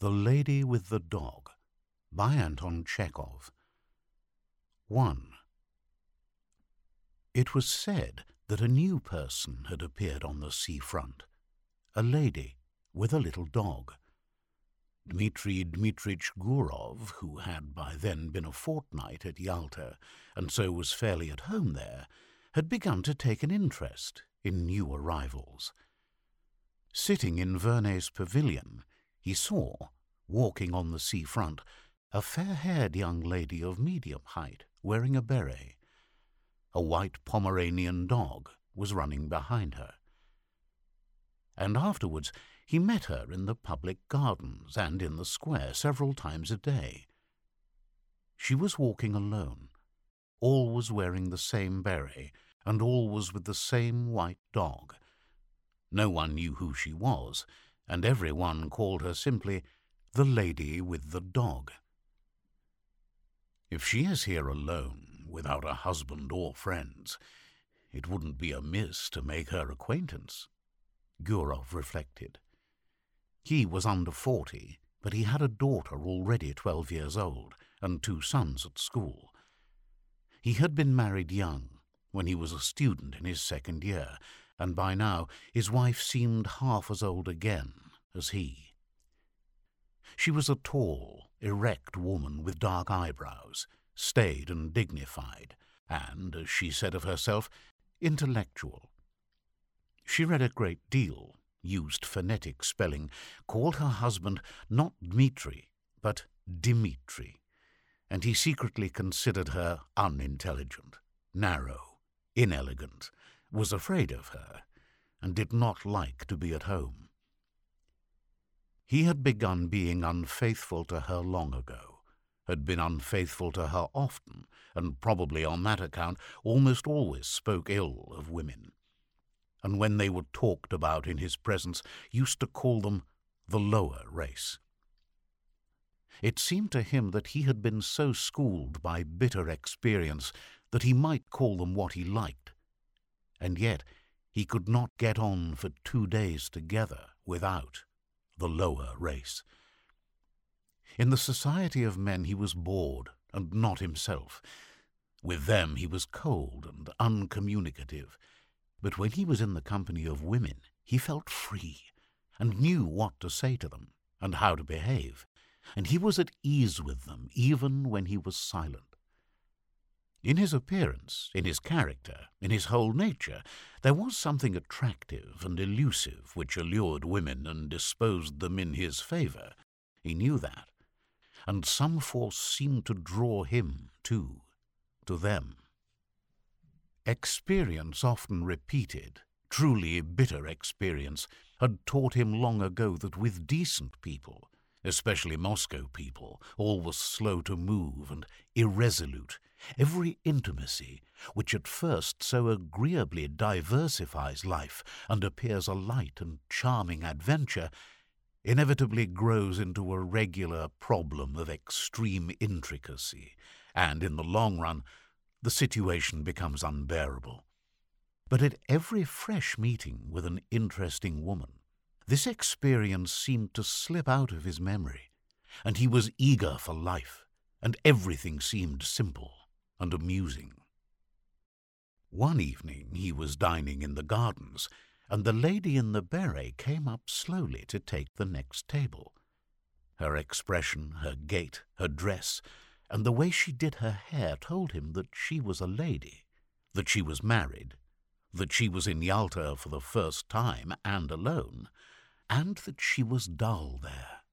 The Lady with the Dog by Anton Chekhov. 1. It was said that a new person had appeared on the seafront, a lady with a little dog. Dmitri Dmitrich Gurov, who had by then been a fortnight at Yalta and so was fairly at home there, had begun to take an interest in new arrivals. Sitting in Verney's pavilion, he saw, walking on the seafront, a fair-haired young lady of medium height wearing a beret. A white Pomeranian dog was running behind her. And afterwards he met her in the public gardens and in the square several times a day. She was walking alone. All was wearing the same beret, and all was with the same white dog. No one knew who she was, and every one called her simply the Lady with the Dog. If she is here alone, without a husband or friends, it wouldn't be amiss to make her acquaintance, Gurov reflected. He was under 40, but he had a daughter already 12 years old and 2 sons at school. He had been married young, when he was a student in his 2nd year, and by now his wife seemed half as old again as he. She was a tall, erect woman with dark eyebrows, staid and dignified, and, as she said of herself, intellectual. She read a great deal, used phonetic spelling, called her husband not Dmitri, but Dimitri, and he secretly considered her unintelligent, narrow, inelegant, was afraid of her, and did not like to be at home. He had begun being unfaithful to her long ago, had been unfaithful to her often, and probably on that account almost always spoke ill of women, and when they were talked about in his presence used to call them the lower race. It seemed to him that he had been so schooled by bitter experience that he might call them what he liked, and yet he could not get on for 2 days together without the lower race. In the society of men he was bored and not himself. With them he was cold and uncommunicative, but when he was in the company of women he felt free and knew what to say to them and how to behave, and he was at ease with them even when he was silent. In his appearance, in his character, in his whole nature, there was something attractive and elusive which allured women and disposed them in his favour. He knew that, and some force seemed to draw him, too, to them. Experience often repeated, truly bitter experience, had taught him long ago that with decent people, especially Moscow people, always slow to move and irresolute, every intimacy, which at first so agreeably diversifies life and appears a light and charming adventure, inevitably grows into a regular problem of extreme intricacy, and in the long run the situation becomes unbearable. But at every fresh meeting with an interesting woman, this experience seemed to slip out of his memory, and he was eager for life, and everything seemed simple and amusing. One evening he was dining in the gardens, and the lady in the beret came up slowly to take the next table. Her expression, her gait, her dress, and the way she did her hair told him that she was a lady, that she was married, that she was in Yalta for the first time and alone, and that she was dull there.